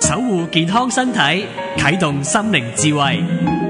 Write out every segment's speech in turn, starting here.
守護健康身體，啟動心靈智慧。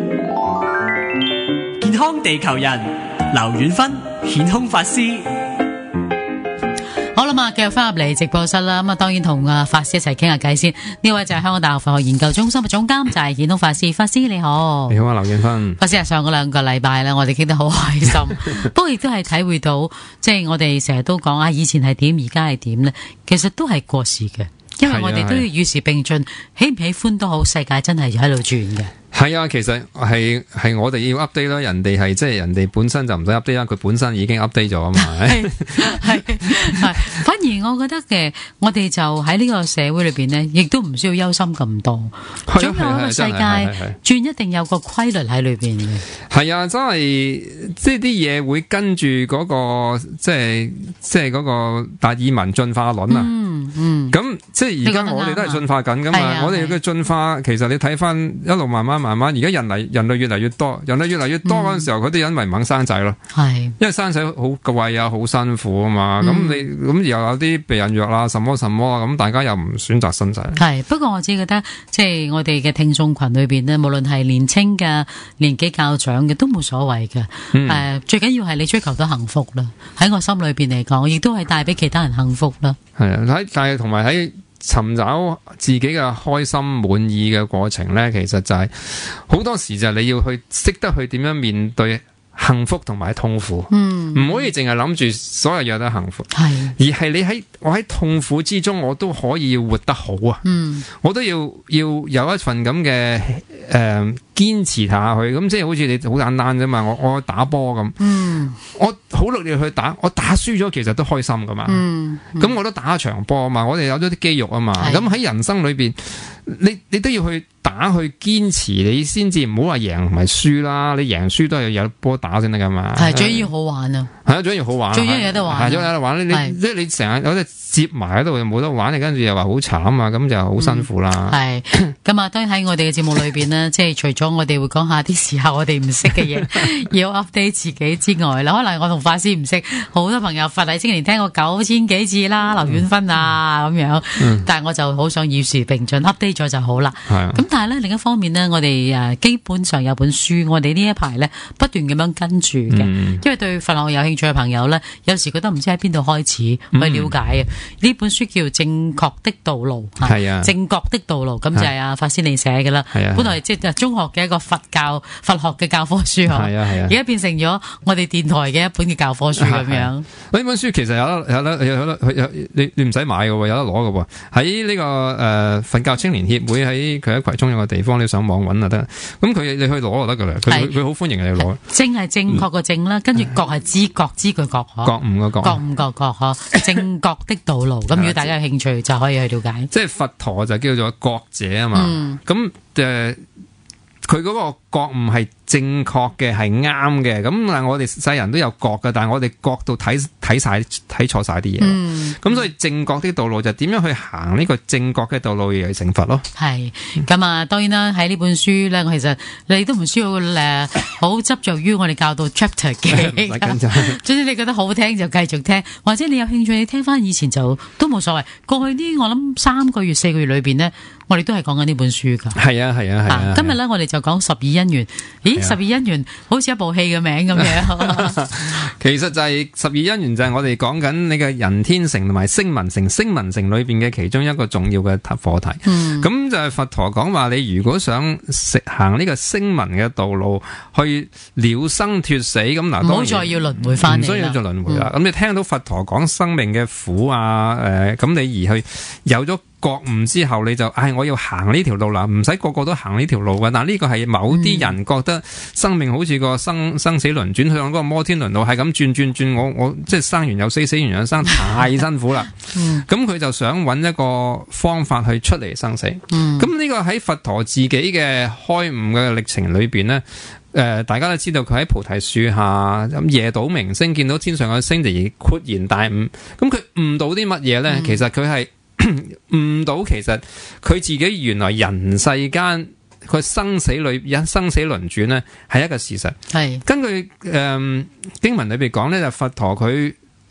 健康地球人，劉遠芬顯空法師。 好啦嘛，繼續翻入嚟直播室啦。咁啊，當然同法師一齊傾下偈先。呢位就係香港大學佛學研究中心嘅總監，就係顯空法師。法師你好。 你好啊，劉遠芬。 法師啊，上嗰2個禮拜咧，我哋傾得好開心。不過亦都係體會到，即係我哋成日都講啊，以前係點，而家係點咧，其實都係過時嘅。因為我哋都要與時並進，喜唔喜歡都好，世界真係喺度轉嘅。 係啊，其實係我哋要 update 啦，人哋係即係人哋本身就唔使 update 啦，佢本身已經 update 咗啊嘛。係， 反而我覺得嘅，我哋就喺呢個社會裏邊呢，亦都唔需要憂心咁多。總有一個世界轉，一定有個規律喺裏邊嘅。係啊，真係即係啲嘢會跟住嗰個即係嗰個達爾文進化論啊。咁即係而家我哋都係進化緊噶嘛。我哋嘅進化其實你睇翻一路慢慢，而家人類越嚟越多，嗰陣時候，佢啲人咪唔肯生仔咯。係，因為生仔好貴啊，好辛苦啊嘛。咁又有啲避孕藥啦，什麼啊，咁大家又唔選擇生仔。係， 不過我自己覺得，即係我哋嘅聽眾群裏邊呢，無論係年青嘅、年紀較長嘅，都冇所謂嘅。最緊要係你追求到幸福啦。喺我心裏邊嚟講，亦都係帶俾其他人幸福啦。係啊， 但係同埋喺尋找自己嘅開心滿意嘅過程呢，其實就係好多時就係你要去識得去點樣面對幸福同埋痛苦，唔可以淨係諗住所有嘢都幸福，而係我喺痛苦之中，我都可以活得好啊，我都要有一份咁嘅堅持下去，咁即係好似你好簡單啫嘛，我打波咁，我好努力去打，我打輸咗其實都開心噶嘛，咁我都打一場波啊嘛，我哋有咗啲肌肉啊嘛，咁喺人生裏邊，你都要去打去堅持，你先至唔好話贏唔係輸啦，你贏輸都係有波打先得噶嘛，係最緊要好玩啊， 係啊，最緊要好玩， 最緊要有得玩， 有得玩，即係你成日有隻接埋喺度又冇得玩，你跟住又話好慘啊，咁就好辛苦啦。係咁啊，當然喺我哋嘅節目裏邊呢，即係除咗我哋會講下啲時候我哋唔識嘅嘢，要 update 自己之外啦，可能我同法師唔識，好多朋友佛禮青年聽過9000幾次啦，劉遠芬啊咁樣，但係我就好想與時並進 update 咗就好啦。咁但係咧另一方面呢，我哋基本上有本書，我哋呢一排咧不斷咁樣跟住嘅，因為對佛學有興趣嘅朋友咧，有時覺得唔知喺邊度開始去了解啊。呢本書叫《正確的道路》，係啊，正確的道路，咁就係法師你寫嘅啦。本來即係中學嘅一個佛學嘅教科書，而家變成咗我哋電台嘅一本嘅教科書咁樣。呢本書其實有你唔使買嘅，有得攞嘅。喺呢個佛教青年協會喺葵涌有個地方，你上網揾就得。咁你去攞就得噶啦。佢好歡迎你攞。 正係正確個正啦，跟住覺係知覺個覺， 覺悟個覺， 覺悟個覺嗬。正確的道路，咁如果大家有興趣就可以去了解。 即係佛陀就叫做覺者啊嘛。咁佢嗰個覺悟係正確嘅，係啱嘅。咁但係我哋世人都有覺嘅，但係我哋覺到睇錯晒啲嘢。咁所以正確的道路就點樣去行呢個正確嘅道路而成佛咯。係咁啊，當然啦，喺呢本書咧，其實你都唔需要好執着於我哋教導 chapter 嘅。總之你覺得好聽就繼續聽，或者你有興趣你聽翻以前就都冇所謂。過去呢，我諗3個月4個月裏邊呢，我哋都係講緊呢本書噶。係啊。今日咧我哋就講12因緣。咦，12因緣好似一部戲嘅名咁樣。 其實就係12因緣，就係我哋講緊你嘅人天乘同埋聲聞乘，聲聞乘裏邊嘅其中一個重要嘅課題。咁就係佛陀講話，你如果想行呢個聲聞嘅道路，去了生脫死，咁嗱，唔好再要輪迴翻嚟，唔需要再輪迴啦。咁你聽到佛陀講生命嘅苦啊，咁你而去有咗覺悟之後，你就我要行呢條路啦，唔使個個都行呢條路嘅。但呢個係某啲人覺得生命好似個生死輪轉，向嗰個摩天輪路係咁轉，我即係生完又死，死完又生，太辛苦啦。咁佢就想揾一個方法去出嚟生死。咁呢個喺佛陀自己嘅開悟嘅歷程裏邊呢，大家都知道佢喺菩提樹下咁夜睹明星，見到天上嘅星而豁然大悟。咁佢悟到啲乜嘢呢？其實佢係悟到，其實佢自己原來人世間佢生死輪轉呢係一個事實。係根據經文裏邊講呢，就佛陀佢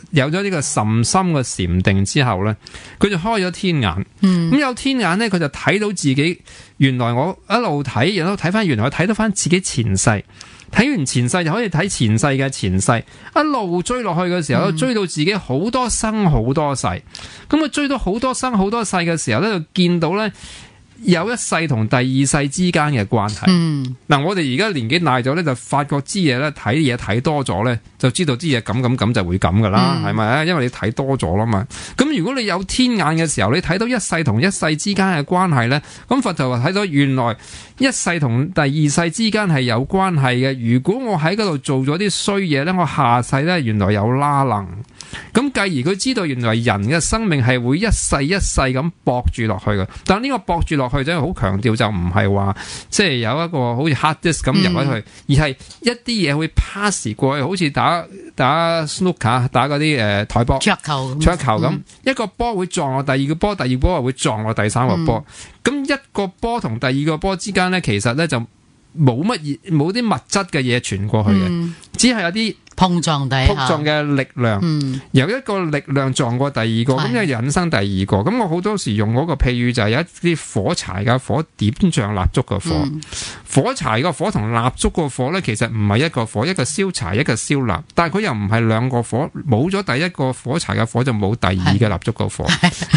有咗呢個甚深嘅禪定之後咧，佢就開咗天眼。咁有天眼咧，佢就睇到自己原來我一路睇，然後睇翻原來我睇到翻自己前世，睇完前世就可以睇前世嘅前世，一路追落去嘅時候，追到自己好多生好多世。咁啊追到好多生好多世嘅時候咧，就見到咧有一世同第二世之間嘅關係。嗱，我哋而家年紀大咗咧，就發覺知嘢咧，睇嘢睇多咗咧，就知道知嘢咁就會咁噶啦，係咪啊？因為你睇多咗啦嘛。咁如果你有天眼嘅時候，你睇到一世同一世之間嘅關係咧，咁佛就話睇到原來一世同第二世之間係有關係嘅。如果我喺嗰度做咗啲衰嘢咧，我下世咧原來有拉楞。咁繼而佢知道原來人嘅生命係會一世一世咁駁住落去嘅，但呢個駁住落去真係好強調，就唔係話即係有一個好似 hard disk 咁入咗去，而係一啲嘢會 pass 過去，好似打 snooker 打嗰啲台波桌球咁，一個波會撞落第二個波，第二個波又會撞落第三個波，咁一個波同第二個波之間咧，其實咧就冇啲物質嘅嘢傳過去嘅，只係有啲碰撞嘅力量，由一個力量撞過第二個，咁就引生第二個。咁我好多時用嗰個譬喻就係有一啲火柴嘅火點像蠟燭嘅火，火柴個火同蠟燭個火咧，其實唔係一個火，一個燒柴，一個燒蠟，但係佢又唔係兩個火，冇咗第一個火柴嘅火就冇第二嘅蠟燭個火。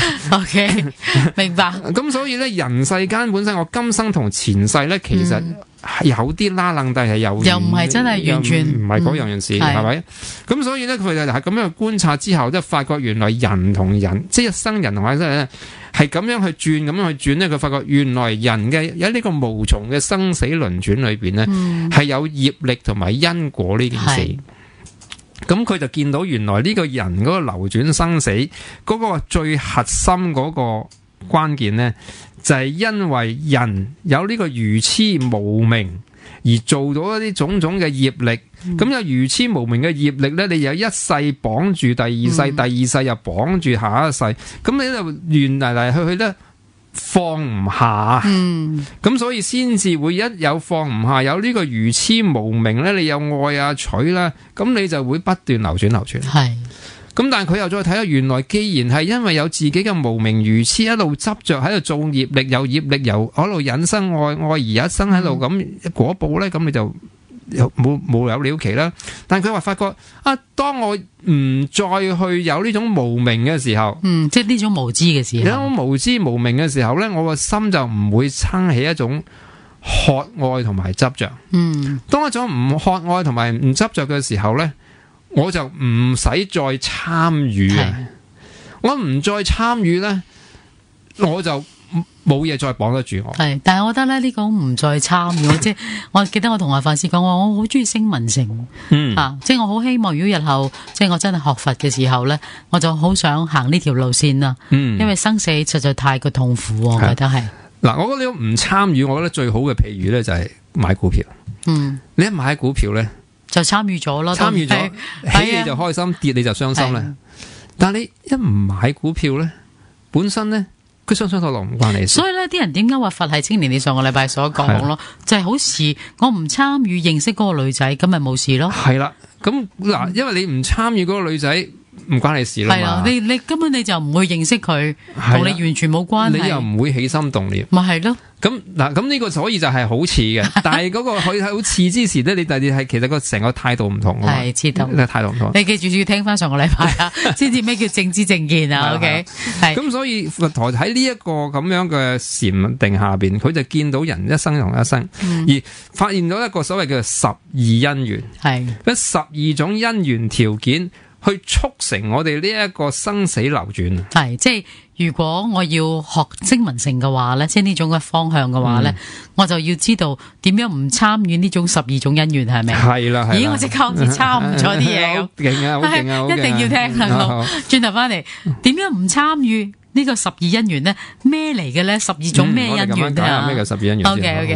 OK， 明白。 咁所以咧，人世間本身我今生同前世咧，其實有啲拉楞，但係又唔係真係完全唔係嗰樣事，係咪？咁所以咧，佢就係咁樣觀察之後，即係發覺原來人同人，即係一生人同一生人咧，係咁樣去轉，咁樣去轉咧，佢發覺原來人嘅喺呢個無從嘅生死輪轉裏邊咧，係有業力同埋因果呢件事。咁佢就見到原來呢個人嗰個流轉生死嗰個最核心嗰個關鍵咧，就係因為人有呢個愚痴無明而做到一啲種種嘅業力，咁有愚痴無明嘅業力咧，你有一世綁住第二世，第二世又綁住下一世，咁你就亂嚟嚟去去咧放唔下，咁所以先至會一有放唔下，有呢個愚痴無明咧，你有愛啊取啦，咁你就會不斷流轉。係。咁但係佢又再睇下，原來既然係因為有自己嘅無明愚痴一路執着喺度做業力，有業力由嗰度引生愛，愛而一生喺度咁果報咧，咁你就冇有了期啦。但係佢話發覺啊，當我唔再去有呢種無明嘅時候， 即係呢種無知嘅時候， 有無知無明嘅時候咧，我個心就唔會生起一種渴愛同埋執着。當一種唔渴愛同埋唔執着嘅時候咧，我就唔使再參與啊！我唔再參與咧，我就冇嘢再綁得住我。係， 但係我覺得咧呢個唔再參與，即係我記得我同阿法師講，我好中意聲聞乘，即係我好希望如果日後即係我真係學佛嘅時候咧，我就好想行呢條路線啦。因為生死實在太過痛苦，我覺得係。 嗱，我覺得唔參與，我覺得最好嘅譬喻咧就係買股票。你一買股票咧，就參與咗咯，參與咗，起你就開心，跌你就傷心啦。但係你一唔買股票咧，本身咧佢傷落唔關你事。所以咧，啲人點解話佛系青年？你上個禮拜所講咯，就係好似我唔參與認識嗰個女仔，咁咪冇事咯。係啦，咁嗱，因為你唔參與嗰個女仔，唔關你事啦嘛。係啊，你根本你就唔會認識佢，同你完全冇關係，你又唔會起心動念。咪係咯。咁嗱，咁呢個所以就係好似嘅，但係嗰個佢係好似之時咧，你係其實個成個態度唔同啊嘛，係知道，態度唔同。你記住要聽翻上個禮拜啊，先至咩叫正知正見啊。OK， 係。咁所以佛陀喺呢一個咁樣嘅禪定下邊，佢就見到人一生同一生，而發現到一個所謂嘅12因緣，係12種因緣條件去促成我哋呢一個生死流轉。係，即係如果我要學聲聞乘嘅話咧，即係呢種嘅方向嘅話咧，我就要知道點樣唔參與呢種12種因緣，係咪？係啦，咦，我即刻好似參誤咗啲嘢咁。勁啊，好勁啊，一定要聽啊！轉頭翻嚟，點樣唔參與呢個12因緣咧？咩嚟嘅咧？12種咩因緣啊？我哋咁樣講下咩叫12因緣。OK。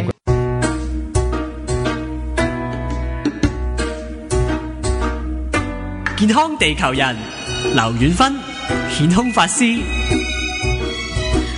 健康地球人劉遠芬顯空法師，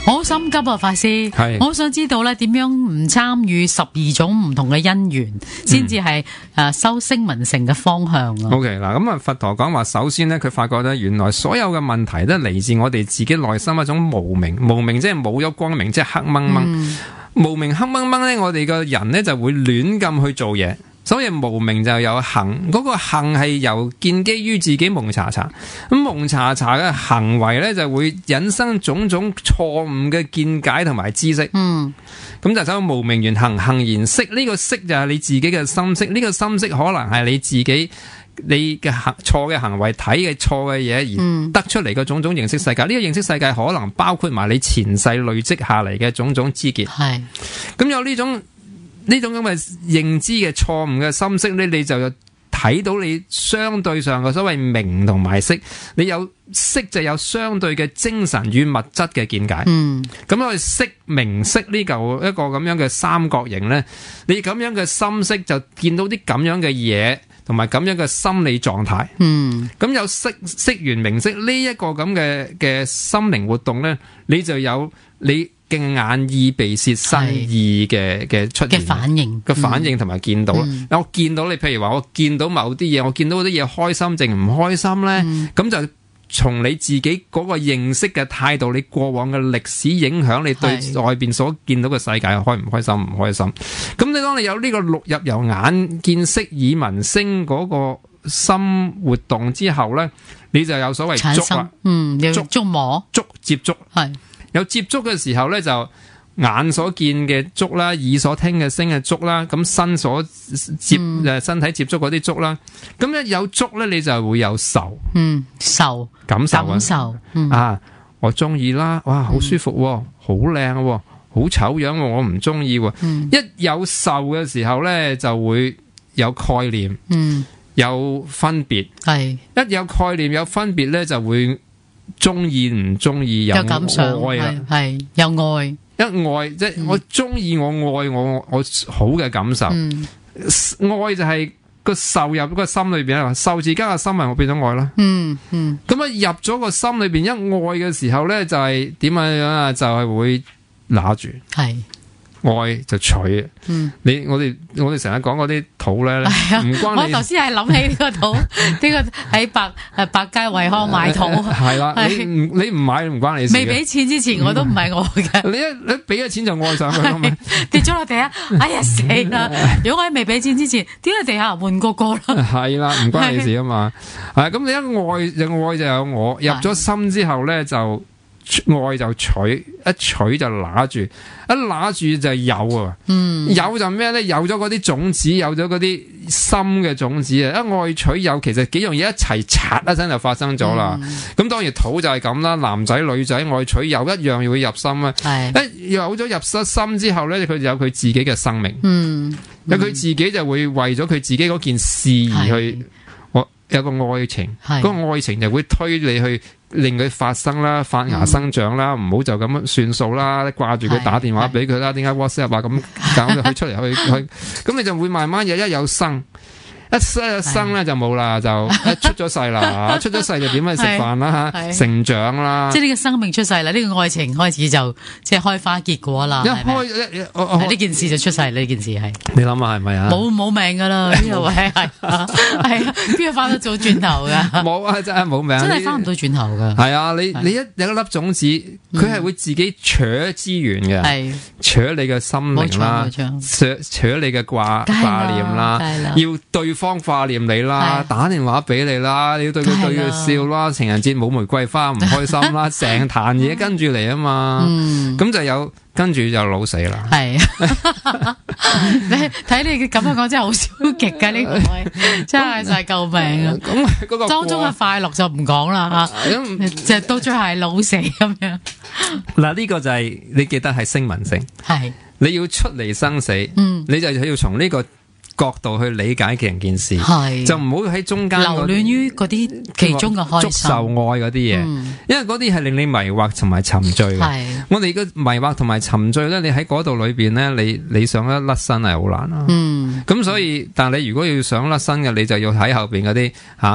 好心急啊，法師， 係我好想知道咧點樣唔參與12種唔同嘅因緣，先至係修聲聞乘嘅方向啊。 OK 嗱，咁啊佛陀講話，首先咧佢發覺咧，原來所有嘅問題都嚟自我哋自己內心一種無明，無明即係冇咗光明，即係黑掹掹。無明黑掹掹咧，我哋個人咧就會亂咁去做嘢。所以無明就有行，嗰個行係由建基於自己蒙查查，咁蒙查查嘅行為咧就會引生種種錯誤嘅見解同埋知識。咁就走無明緣行，行緣識，呢個識就係你自己嘅心識，呢個心識可能係你自己你嘅錯嘅行為睇嘅錯嘅嘢而得出嚟嘅種種認識世界。呢個認識世界可能包括埋你前世累積下嚟嘅種種知見。係咁有呢種咁嘅認知嘅錯誤嘅心識咧，你就睇到你相對上嘅所謂明同埋識，你有識就有相對嘅精神與物質嘅見解。咁我哋識明識呢嚿一個咁樣嘅三角形咧，你咁樣嘅心識就見到啲咁樣嘅嘢，同埋咁樣嘅心理狀態。咁有識完明識呢一個咁嘅心靈活動咧，你就有你嘅眼耳鼻舌身意嘅出現嘅反應同埋見到。我見到你，譬如話我見到某啲嘢，我見到嗰啲嘢開心定唔開心咧，咁就從你自己嗰個認識嘅態度，你過往嘅歷史影響你對外邊所見到嘅世界開唔開心唔開心。咁你當你有呢個錄入由眼見色耳聞聲嗰個心活動之後咧，你就有所謂觸啦， 有觸摸接觸係。有接觸嘅時候咧，就眼所見嘅觸啦，耳所聽嘅聲嘅觸啦，咁身所身體接觸嗰啲觸啦，咁一有觸咧，你就會有受，感受啊，我中意啦，哇，好舒服，好靚，好醜樣，我唔中意。一有受嘅時候咧，就會有概念，有分別，係一有概念有分別咧，就會。中意唔中意有感想， 係有愛， 一愛即係我中意，我愛我好嘅感受。愛就係個受入個心裏邊啊，受字加個心，咪我變咗愛啦。咁啊入咗個心裏邊一愛嘅時候咧，就係點樣啊？就係會拿住，係愛就取。我哋成日講嗰啲土咧，唔關你。我頭先係諗起呢個土，呢個喺百佳惠康買土。係啦，你唔買唔關你事。未俾錢之前我都唔係愛嘅。你俾咗錢就愛上佢啦。 跌咗落地下，哎呀死啦！如果我喺未俾錢之前跌喺地下，換個啦。 係啦，唔關你事啊嘛。係咁，你一愛就有我，入咗心之後咧就。愛就取，一取就拿住，一拿住就有啊。有就咩咧？有咗嗰啲種子，有咗嗰啲心嘅種子啊！一愛取有，其實幾樣嘢一齊擦一聲就發生咗啦。咁當然土就係咁啦，男仔女仔愛取有一樣會入心啊。一有咗入失心之後咧，佢就有佢自己嘅生命。有佢自己就會為咗佢自己嗰件事而去，有個愛情，嗰個愛情就會推你去。令佢發生啦，發芽生長啦，唔好就咁樣算數啦，掛住佢打電話俾佢啦，點解 WhatsApp 啊咁搞佢出嚟去，咁你就會慢慢一有生，一生咧就冇啦，就出咗世啦，出咗世就點去食飯啦吓，成長啦， 即係呢個生命出世啦，呢個愛情開始就即係開花結果啦，呢件事就出世，呢件事係你諗下係咪啊？冇命噶啦，呢個位係啊，邊個翻得早轉頭噶？ 冇啊，真係冇命， 真係翻唔到轉頭噶。 係啊，你一有一粒種子，佢係會自己取資源嘅，取你嘅心靈啦，取你嘅掛念啦，要對方掛念你啦，打電話俾你啦，你要對佢笑啦，情人節冇玫瑰花唔開心啦，成壇嘢跟住嚟啊嘛，咁就有跟住就老死啦。係，你睇你咁樣講真係好消極噶呢個位，真係就係救命啊！咁嗰個當中嘅快樂就唔講啦吓，就到最後係老死咁樣。 嗱呢個就係你記得係聲聞乘，係你要出離生死，你就要從呢個角度去理解件事，就唔好喺中間留戀於嗰啲其中嘅開心、 觸受愛嗰啲嘢，因為嗰啲係令你迷惑同埋沉醉嘅。我哋嘅迷惑同埋沉醉咧，你喺嗰度裏邊咧，你想一甩身係好難啊。咁所以，但係你如果要想甩身嘅，你就要喺後邊嗰啲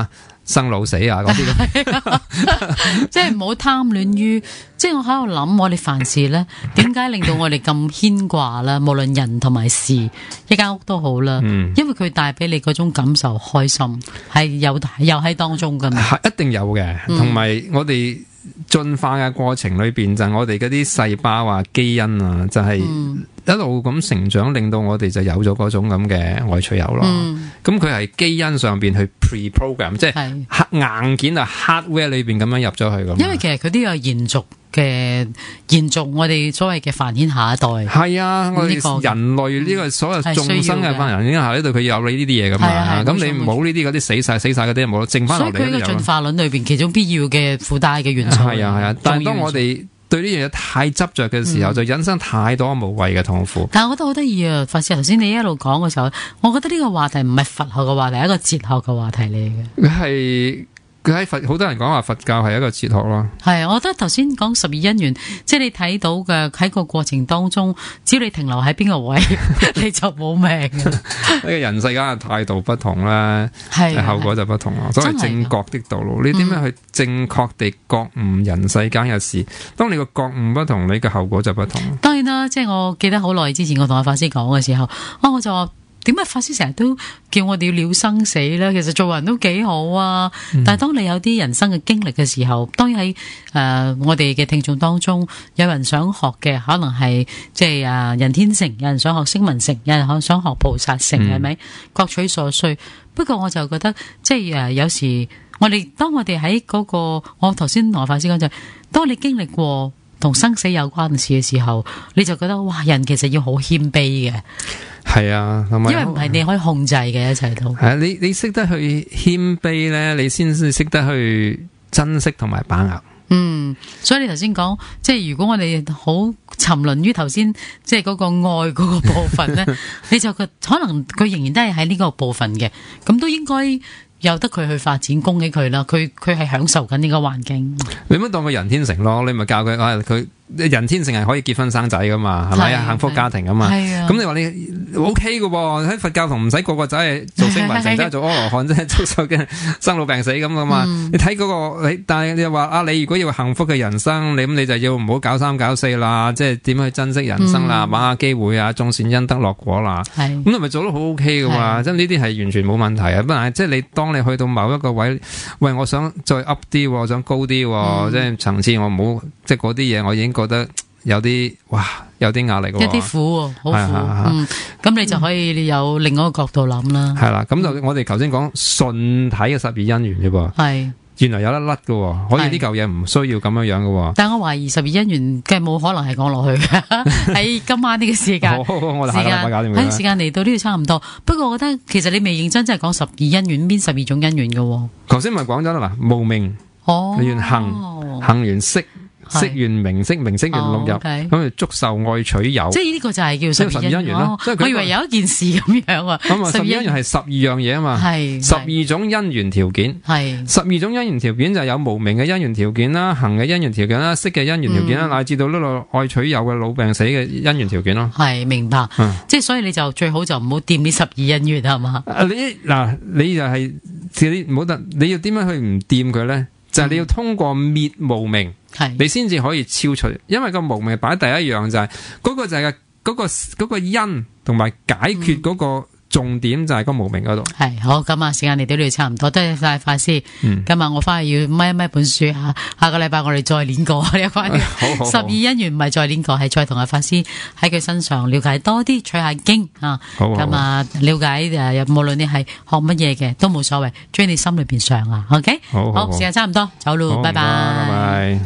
生老死啊嗰啲咁。 即係唔好貪戀於，即係我喺度諗，我哋凡事咧，點解令到我哋咁牽掛啦？無論人同埋事，一間屋都好啦，因為佢帶俾你嗰種感受開心，係有喺當中噶嘛， 係一定有嘅，同埋我哋進化嘅過程裏邊，就係我哋嗰啲細胞啊、基因啊，就係一路咁成長，令到我哋就有咗嗰種咁嘅愛取有咯。咁佢係基因上邊去 pre-program， 即係硬件啊 hardware 裏邊咁樣入咗去咁。 因為其實佢都有延續我哋所謂嘅繁衍下一代。 係啊，我哋人類呢個所有眾生嘅繁衍下呢度，佢有你呢啲嘢噶嘛。咁你冇呢啲嗰啲死晒嗰啲冇，剩翻落嚟。 所以佢嘅進化論裏邊其中必要嘅附帶嘅元素。 係啊，但係當我哋對呢樣嘢太執着嘅時候，就引生太多無謂嘅痛苦。 但係我覺得好得意啊！法師頭先你一路講嘅時候，我覺得呢個話題唔係佛學嘅話題，係一個哲學嘅話題嚟嘅。 佢喺佛，好多人講話佛教係一個哲學咯。 係，我覺得頭先講12因緣，即係你睇到嘅喺個過程當中，只要你停留喺邊個位，你就冇命嘅。呢個人世間嘅態度不同啦，後果就不同咯。所謂正覺的道路，你點樣去正確地覺悟人世間嘅事？當你個覺悟不同，你嘅後果就不同。 當然啦，即係我記得好耐之前，我同阿法師講嘅時候，我就話。點解法師成日都叫我哋要了生死咧？其實做人都幾好啊，但係當你有啲人生嘅經歷嘅時候，當然喺我哋嘅聽眾當中，有人想學嘅可能係即係人天乘，有人想學聲聞乘，有人想學菩薩乘，係咪？各取所需。不過我就覺得即係有時當我哋喺嗰個，我頭先同法師講就係，當你經歷過同生死有關嘅事嘅時候，你就覺得哇，人其實要好謙卑嘅。 係啊，因為唔係你可以控制嘅一切都係啊， 你識得去謙卑咧，你先至識得去珍惜同埋把握。 所以你頭先講，即係如果我哋好沉淪於頭先，即係嗰個愛嗰個部分咧，你就可能佢仍然都係喺呢個部分嘅，咁都應該由得佢去發展，恭喜佢啦。佢係享受緊呢個環境。你咪當個人天乘咯，你咪教佢佢人天乘係可以結婚生仔噶嘛，係咪啊？幸福家庭噶嘛。咁你話你 OK 噶喎，喺佛教同唔使個仔係做聲聞乘，真係做阿羅漢，真係足受嘅生老病死咁噶嘛。你睇嗰個但係你話你如果要幸福嘅人生，你就要唔好搞三搞四啦，即係點去珍惜人生啦，把握機會啊，種善因得樂果啦。咁你咪做得好 OK 噶嘛？即係呢啲係完全冇問題啊。不過即係你當你去到某一個位，喂，我想再 up 啲，我想高啲，即係層次我唔好，即係嗰啲嘢我已經覺得有啲有啲壓力， 一啲苦，好苦。咁你就可以有另外一個角度諗啦。係啦， 咁就我哋頭先講順體嘅12因緣啫噃。係，原來有得甩嘅，可以呢嚿嘢唔需要咁樣嘅。但係我懷疑12因緣嘅冇可能係講落去嘅。喺今晚呢個時間，我哋下個禮拜搞掂佢啦。 時間嚟到呢度差唔多。不過我覺得其實你未認真真係講12因緣邊12種因緣嘅。 頭先咪講咗啦，嗱，無明緣行，行緣識。識緣名色，名色緣六入，咁就觸受愛取有。即係呢個就係叫12因緣咯。我以為有一件事咁樣啊。咁12因緣係12樣嘢啊嘛。係12種因緣條件。係12種因緣條件就有無明嘅因緣條件啦，行嘅因緣條件啦，識嘅因緣條件啦，乃至到呢個愛取有嘅老病死嘅因緣條件咯。係明白。即係所以你就最好就唔好掂呢12因緣係嘛。你就係你唔好得，你要點樣去唔掂佢咧？就係你要通過滅無明。你先至可以超出，因為個無明擺第一樣就係嗰個就係嗰個因同埋解決嗰個重點就係個無明嗰度。係好，咁啊，時間嚟到呢度差唔多，多謝晒法師。今日我翻去要搣一搣本書吓，下個禮拜我哋再練過呢一關於12因緣，唔係再練過，係再同阿法師喺佢身上了解多啲，取下經啊。咁啊，了解無論你係學乜嘢嘅都冇所謂，將你心裏邊上啊。OK，好，時間差唔多，走咯，拜拜。